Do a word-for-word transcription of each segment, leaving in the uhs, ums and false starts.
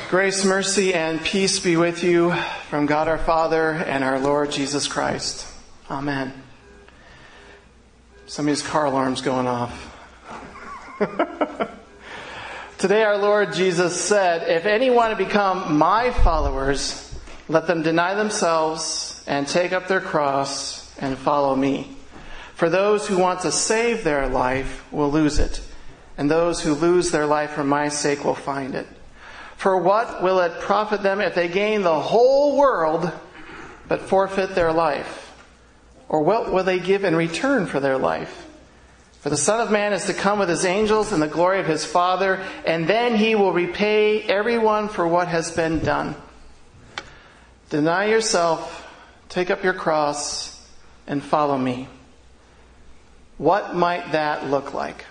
Grace, mercy, and peace be with you from God our Father and our Lord Jesus Christ. Amen. Somebody's car alarm's going off. Today our Lord Jesus said, "If any want to become my followers, let them deny themselves and take up their cross and follow me. For those who want to save their life will lose it, and those who lose their life for my sake will find it. For what will it profit them if they gain the whole world but forfeit their life? Or what will they give in return for their life? For the Son of Man is to come with his angels in the glory of his Father, and then he will repay everyone for what has been done. Deny yourself, take up your cross, and follow me." What might that look like?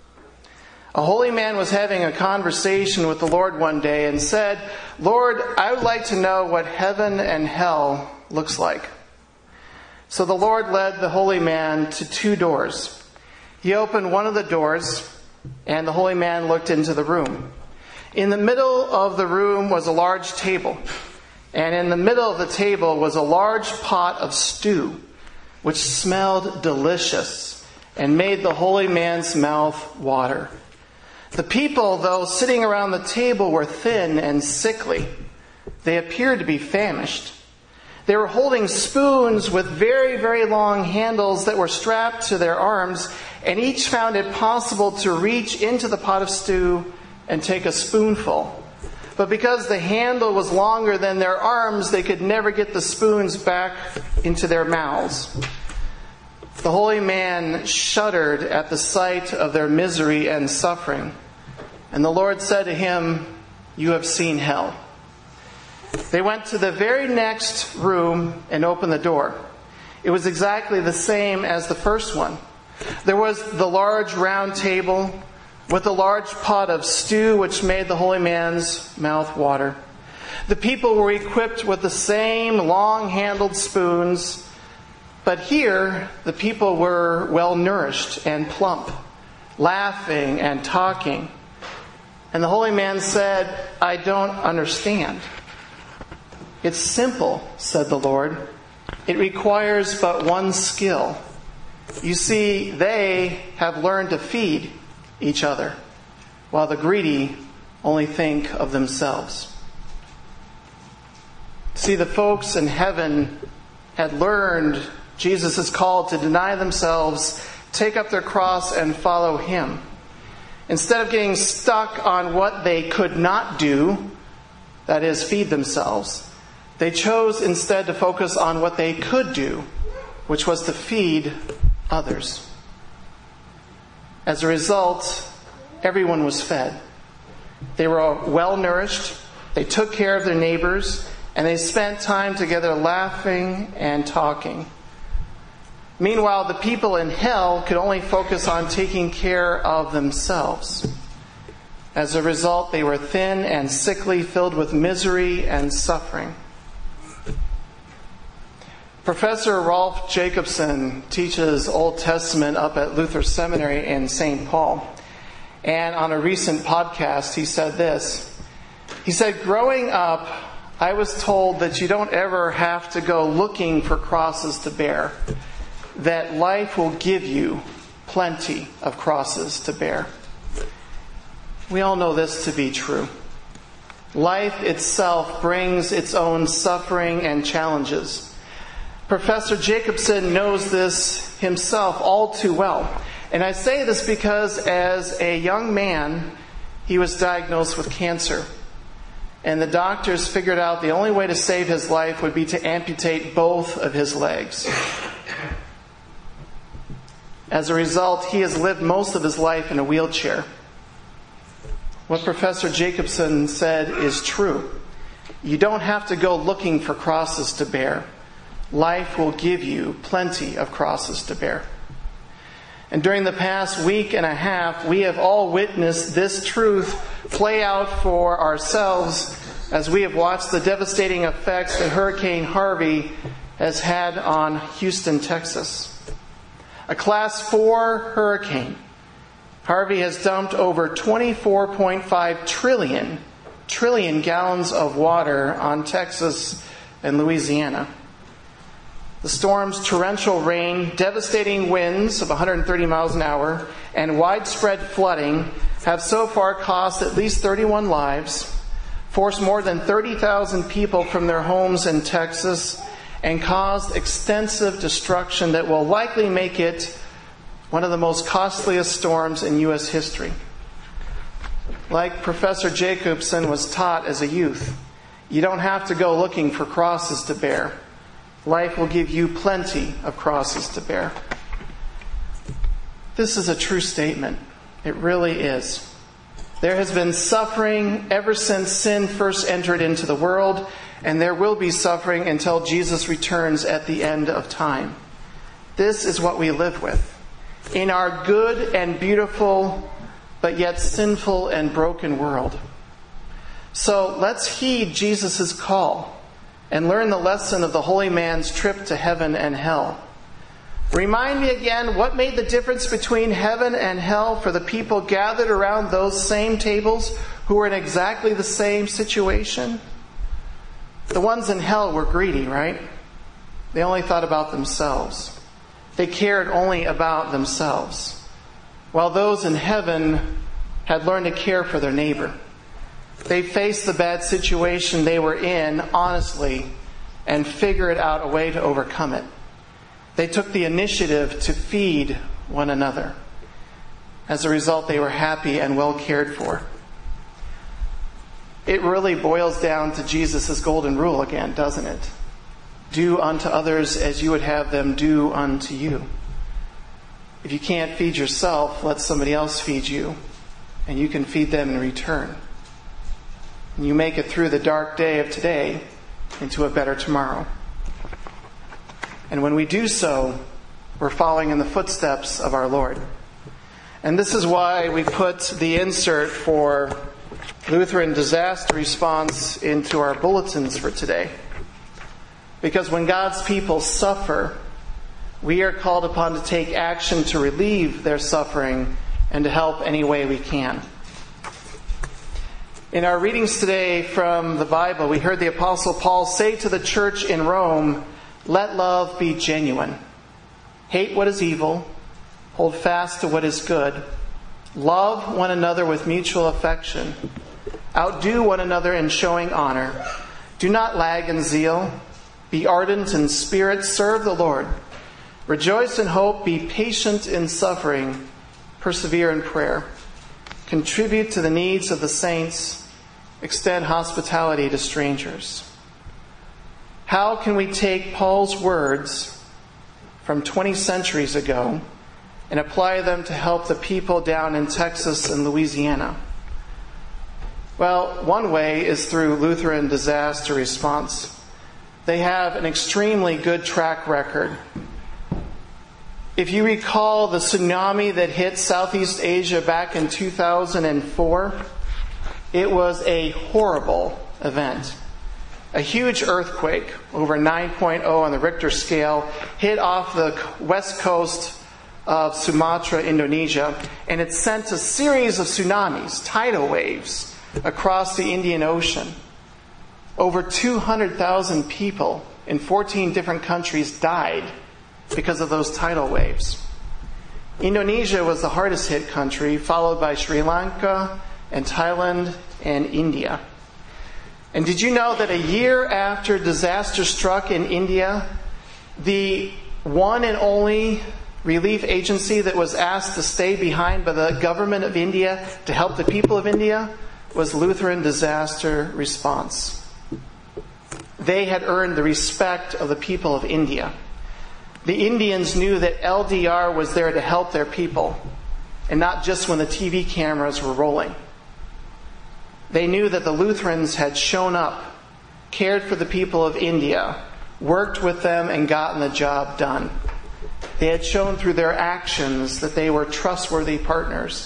A holy man was having a conversation with the Lord one day and said, "Lord, I would like to know what heaven and hell looks like." So the Lord led the holy man to two doors. He opened one of the doors, and the holy man looked into the room. In the middle of the room was a large table, and in the middle of the table was a large pot of stew, which smelled delicious and made the holy man's mouth water. The people, though sitting around the table, were thin and sickly. They appeared to be famished. They were holding spoons with very, very long handles that were strapped to their arms, and each found it possible to reach into the pot of stew and take a spoonful. But because the handle was longer than their arms, they could never get the spoons back into their mouths. The holy man shuddered at the sight of their misery and suffering. And the Lord said to him, "You have seen hell." They went to the very next room and opened the door. It was exactly the same as the first one. There was the large round table with the large pot of stew which made the holy man's mouth water. The people were equipped with the same long-handled spoons, but here the people were well-nourished and plump, laughing and talking. And the holy man said, "I don't understand." "It's simple," said the Lord. "It requires but one skill. You see, they have learned to feed each other, while the greedy only think of themselves." See, the folks in heaven had learned Jesus' call to deny themselves, take up their cross, and follow him. Instead of getting stuck on what they could not do, that is, feed themselves, they chose instead to focus on what they could do, which was to feed others. As a result, everyone was fed. They were well nourished, they took care of their neighbors, and they spent time together laughing and talking. Meanwhile, the people in hell could only focus on taking care of themselves. As a result, they were thin and sickly, filled with misery and suffering. Professor Rolf Jacobson teaches Old Testament up at Luther Seminary in Saint Paul. And on a recent podcast, he said this. He said, "Growing up, I was told that you don't ever have to go looking for crosses to bear, that life will give you plenty of crosses to bear." We all know this to be true. Life itself brings its own suffering and challenges. Professor Jacobson knows this himself all too well. And I say this because as a young man, he was diagnosed with cancer. And the doctors figured out the only way to save his life would be to amputate both of his legs. As a result, he has lived most of his life in a wheelchair. What Professor Jacobson said is true. You don't have to go looking for crosses to bear. Life will give you plenty of crosses to bear. And during the past week and a half, we have all witnessed this truth play out for ourselves as we have watched the devastating effects that Hurricane Harvey has had on Houston, Texas. A class four hurricane, Harvey has dumped over twenty-four point five trillion trillion gallons of water on Texas and Louisiana. The storm's torrential rain, devastating winds of one hundred thirty miles an hour, and widespread flooding have so far cost at least thirty-one lives, forced more than thirty thousand people from their homes in Texas, and caused extensive destruction that will likely make it one of the most costliest storms in U S history. Like Professor Jacobson was taught as a youth, you don't have to go looking for crosses to bear. Life will give you plenty of crosses to bear. This is a true statement. It really is. There has been suffering ever since sin first entered into the world, and there will be suffering until Jesus returns at the end of time. This is what we live with. In our good and beautiful, but yet sinful and broken world. So let's heed Jesus' call and learn the lesson of the holy man's trip to heaven and hell. Remind me again, what made the difference between heaven and hell for the people gathered around those same tables who were in exactly the same situation? The ones in hell were greedy, right? They only thought about themselves. They cared only about themselves. While those in heaven had learned to care for their neighbor. They faced the bad situation they were in honestly and figured out a way to overcome it. They took the initiative to feed one another. As a result, they were happy and well cared for. It really boils down to Jesus' golden rule again, doesn't it? Do unto others as you would have them do unto you. If you can't feed yourself, let somebody else feed you, and you can feed them in return. And you make it through the dark day of today into a better tomorrow. And when we do so, we're following in the footsteps of our Lord. And this is why we put the insert for Lutheran disaster response into our bulletins for today. Because when God's people suffer, we are called upon to take action to relieve their suffering and to help any way we can. In our readings today from the Bible, we heard the Apostle Paul say to the church in Rome, "Let love be genuine. Hate what is evil. Hold fast to what is good. Love one another with mutual affection. Outdo one another in showing honor. Do not lag in zeal. Be ardent in spirit. Serve the Lord. Rejoice in hope. Be patient in suffering. Persevere in prayer. Contribute to the needs of the saints. Extend hospitality to strangers." How can we take Paul's words from twenty centuries ago and apply them to help the people down in Texas and Louisiana? Well, one way is through Lutheran disaster response. They have an extremely good track record. If you recall the tsunami that hit Southeast Asia back in two thousand four, it was a horrible event. A huge earthquake, over nine point oh on the Richter scale, hit off the west coast of Sumatra, Indonesia, and it sent a series of tsunamis, tidal waves, across the Indian Ocean. Over two hundred thousand people in fourteen different countries died because of those tidal waves. Indonesia was the hardest hit country, followed by Sri Lanka and Thailand and India. And did you know that a year after disaster struck in India, the one and only relief agency that was asked to stay behind by the government of India to help the people of India was Lutheran Disaster Response. They had earned the respect of the people of India. The Indians knew that L D R was there to help their people, and not just when the T V cameras were rolling. They knew that the Lutherans had shown up, cared for the people of India, worked with them, and gotten the job done. They had shown through their actions that they were trustworthy partners.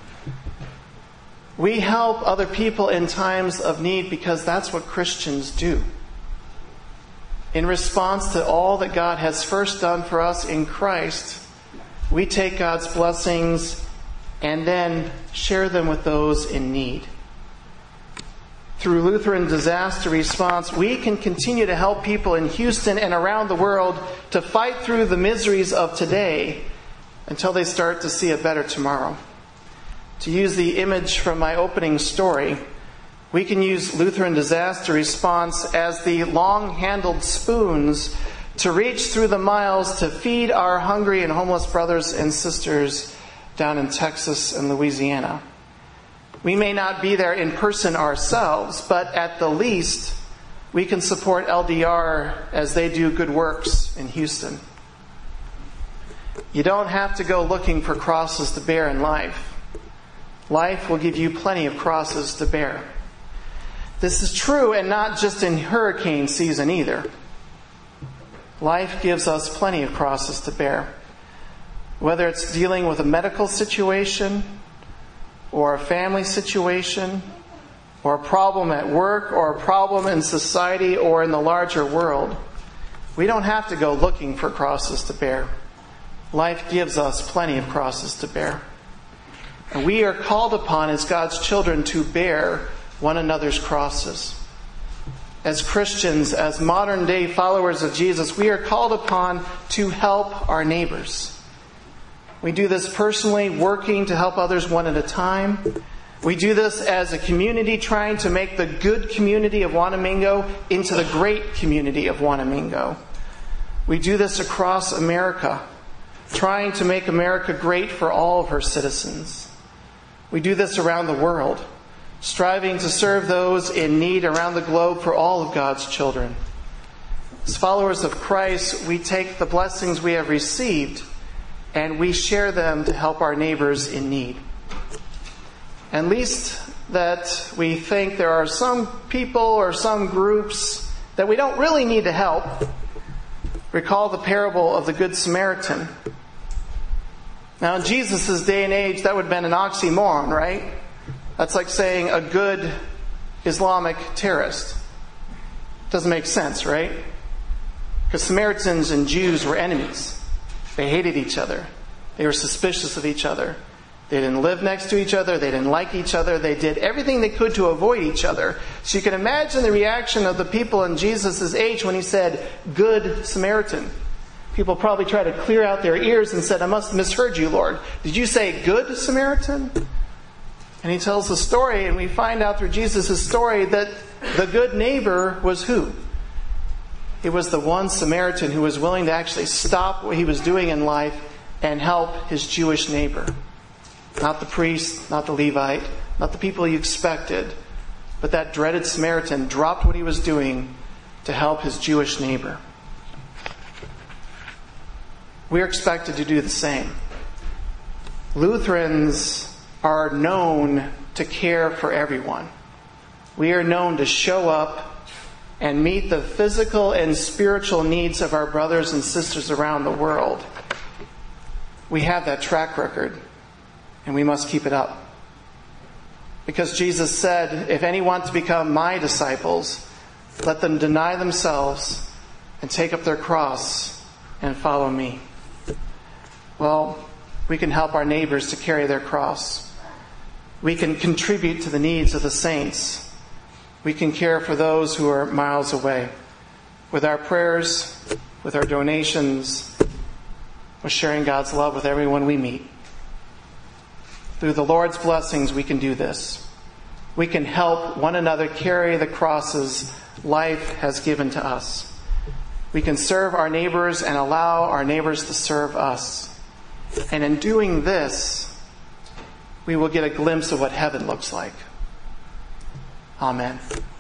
We help other people in times of need because that's what Christians do. In response to all that God has first done for us in Christ, we take God's blessings and then share them with those in need. through Lutheran Disaster Response, we can continue to help people in Houston and around the world to fight through the miseries of today until they start to see a better tomorrow. To use the image from my opening story, we can use Lutheran Disaster Response as the long-handled spoons to reach through the miles to feed our hungry and homeless brothers and sisters down in Texas and Louisiana. We may not be there in person ourselves, but at the least, we can support L D R as they do good works in Houston. You don't have to go looking for crosses to bear in life. Life will give you plenty of crosses to bear. This is true, and not just in hurricane season either. Life gives us plenty of crosses to bear. Whether it's dealing with a medical situation, or a family situation, or a problem at work, or a problem in society, or in the larger world, we don't have to go looking for crosses to bear. Life gives us plenty of crosses to bear. And we are called upon as God's children to bear one another's crosses. As Christians, as modern day followers of Jesus, we are called upon to help our neighbors. We do this personally, working to help others one at a time. We do this as a community, trying to make the good community of Wanamingo into the great community of Wanamingo. We do this across America, trying to make America great for all of her citizens. We do this around the world, striving to serve those in need around the globe for all of God's children. As followers of Christ, we take the blessings we have received and we share them to help our neighbors in need. At least that we think there are some people or some groups that we don't really need to help. Recall the parable of the Good Samaritan. Now, in Jesus' day and age, that would have been an oxymoron, right? That's like saying a good Islamic terrorist. Doesn't make sense, right? Because Samaritans and Jews were enemies. They hated each other. They were suspicious of each other. They didn't live next to each other. They didn't like each other. They did everything they could to avoid each other. So you can imagine the reaction of the people in Jesus' age when he said, Good Samaritan. People probably tried to clear out their ears and said, I must have misheard you, Lord. Did you say Good Samaritan? And he tells the story, and we find out through Jesus' story that the good neighbor was who? It was the one Samaritan who was willing to actually stop what he was doing in life and help his Jewish neighbor. Not the priest, not the Levite, not the people he expected, but that dreaded Samaritan dropped what he was doing to help his Jewish neighbor. We're expected to do the same. Lutherans are known to care for everyone. We are known to show up and meet the physical and spiritual needs of our brothers and sisters around the world. We have that track record, and we must keep it up. Because Jesus said, if any want to become my disciples, let them deny themselves and take up their cross and follow me. Well, we can help our neighbors to carry their cross. We can contribute to the needs of the saints. We can care for those who are miles away. With our prayers, with our donations, with sharing God's love with everyone we meet. Through the Lord's blessings, we can do this. We can help one another carry the crosses life has given to us. We can serve our neighbors and allow our neighbors to serve us. And in doing this, we will get a glimpse of what heaven looks like. Amen.